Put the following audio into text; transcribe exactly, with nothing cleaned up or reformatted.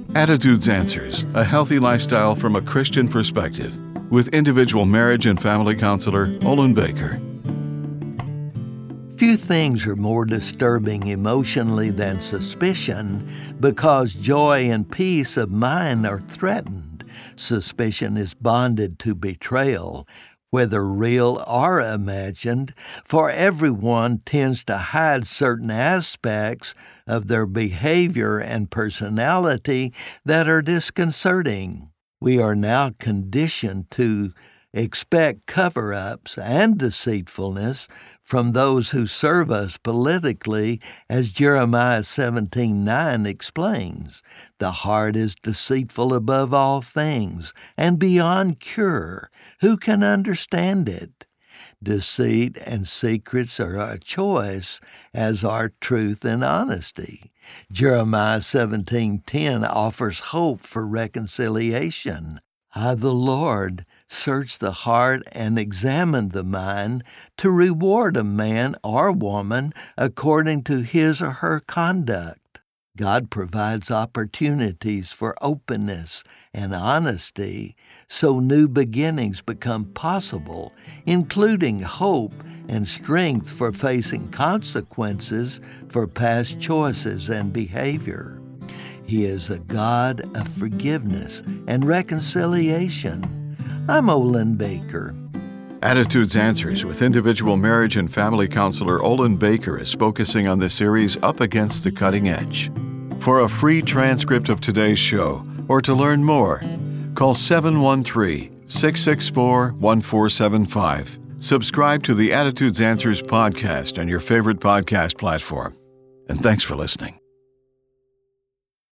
Attitudes Answers, a healthy lifestyle from a Christian perspective, with individual marriage and family counselor Olin Baker. Few things are more disturbing emotionally than suspicion, because joy and peace of mind are threatened. Suspicion is bonded to betrayal, whether real or imagined, for everyone tends to hide certain aspects of their behavior and personality that are disconcerting. We are now conditioned to expect cover-ups and deceitfulness from those who serve us politically, as Jeremiah seventeen nine explains. The heart is deceitful above all things and beyond cure. Who can understand it? Deceit and secrets are a choice, as are truth and honesty. Jeremiah seventeen ten offers hope for reconciliation. I, the Lord, search the heart and examine the mind to reward a man or woman according to his or her conduct. God provides opportunities for openness and honesty so new beginnings become possible, including hope and strength for facing consequences for past choices and behavior. He is a God of forgiveness and reconciliation. I'm Olin Baker. Attitudes Answers with individual marriage and family counselor Olin Baker is focusing on the series Up Against the Cutting Edge. For a free transcript of today's show or to learn more, call seven one three, six six four, one four seven five. Subscribe to the Attitudes Answers podcast on your favorite podcast platform. And thanks for listening.